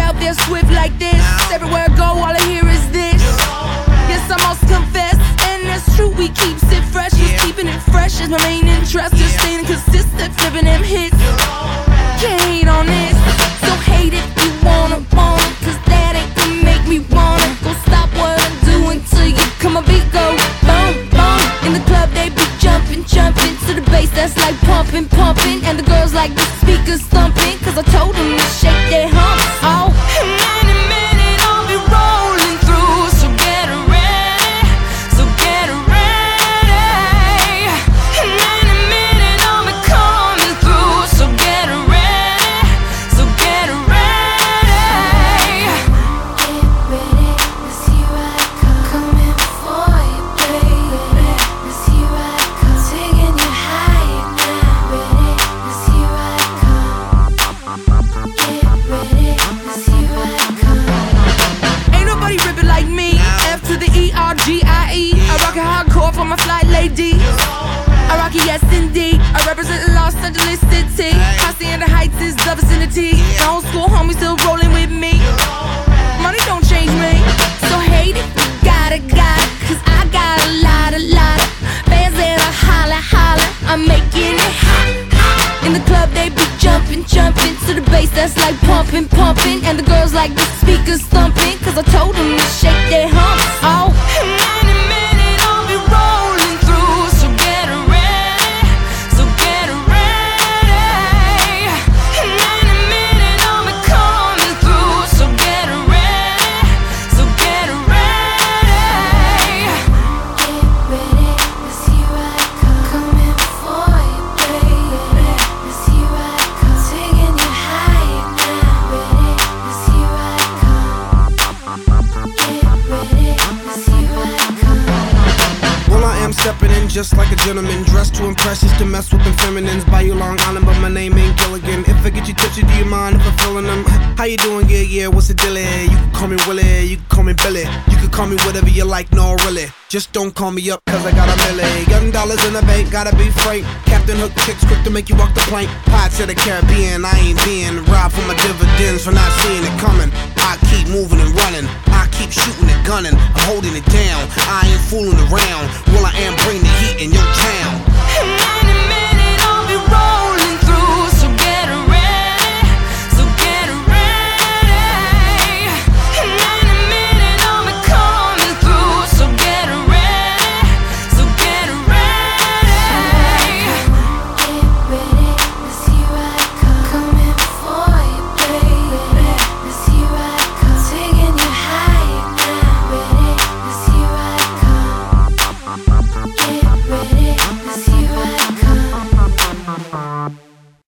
out there swift like this. Everywhere I go, all I hear is this. Yes, I must confess, and that's true, we keeps it fresh. Just keeping it fresh is my main interest. Just staying consistent, flipping them hits. Can't hate on this, so hate if you wanna, cause that ain't gonna make me wanna go stop what I'm doing till you come a beat go boom, boom. In the club they be jumping, jumping to the bass that's like pumping, pumping. And the girls like the speakers thumping, cause I told them to shake their humps. Oh, and in a minute I'll be rolling through, so get ready, so get ready. And in a minute I'll be coming through, so get ready, so get ready. Get ready, cause here I come, coming for you, baby. Cause here I come, taking you higher now. Ready, cause here I come. Get ready, cause here I come. Ain't nobody ripping like me. F to the E-R-G-I-E. I rock it hardcore for my flight ladies. I rock it, yes indeed. I represent Los Angeles City. Hacienda Heights is the vicinity. My old school homies still rolling with me. Money don't change me, so hate it, got it, cause I got a lot of fans that are holla, holla. I'm making it hot. In the club they be jumping, jumping to the bass that's like pumping, pumping. And the girls like the speakers thumping, cause I told them to shake their humps. Oh, and in a minute I'll be rolling through, so get ready, so get ready. And in a minute I'll be coming through, so get ready, so get ready. Get ready, cause here I come, coming for you, baby. Cause here I come, taking you higher now. Ready, cause here I come. Get ready, cause here I come. Well, I am stepping in just like a gentleman, dressed to impress, just to mess with them feminines. Bayou Long Island, but my name ain't Gilligan. If I get you tipsy, do you mind if I'm feeling them? How you doing? Yeah, yeah, what's the deal? You can call me Willie, you can call me Billy, you can call me whatever you like, no really. Just don't call me up, cause I got a milli. Young dollars in the bank, gotta be frank. Captain Hook chicks quick to make you walk the plank. Pirates of the Caribbean, I ain't being robbed for my dividends for not seeing it coming. I keep moving and running, I keep shooting and gunning. I'm holding it down, I ain't fooling around. Well, I am bringing the heat in your town.